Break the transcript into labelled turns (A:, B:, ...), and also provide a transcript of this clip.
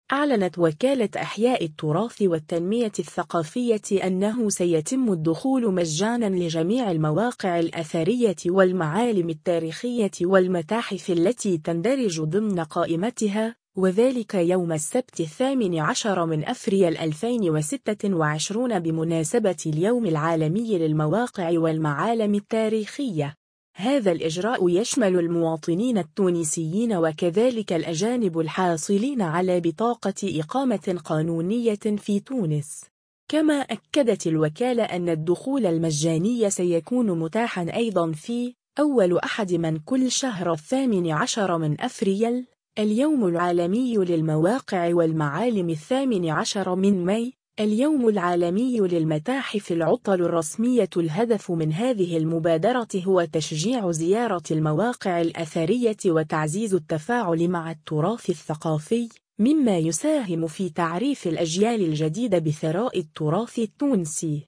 A: أعلنت وكالة إحياء التراث والتنمية الثقافية أنه سيتم الدخول مجاناً لجميع المواقع الأثرية والمعالم التاريخية والمتاحف التي تندرج ضمن قائمتها، وذلك يوم السبت 18 أفريل 2026 بمناسبة اليوم العالمي للمواقع والمعالم التاريخية. هذا الإجراء يشمل المواطنين التونسيين وكذلك الأجانب الحاصلين على بطاقة إقامة قانونية في تونس. كما أكدت الوكالة أن الدخول المجاني سيكون متاحا أيضا في أول أحد من كل شهر 18 من أفريل، اليوم العالمي للمواقع والمعالم 18 من ماي، اليوم العالمي للمتاحف العطل الرسمية. الهدف من هذه المبادرة هو تشجيع زيارة المواقع الأثرية وتعزيز التفاعل مع التراث الثقافي، مما يساهم في تعريف الأجيال الجديدة بثراء التراث التونسي.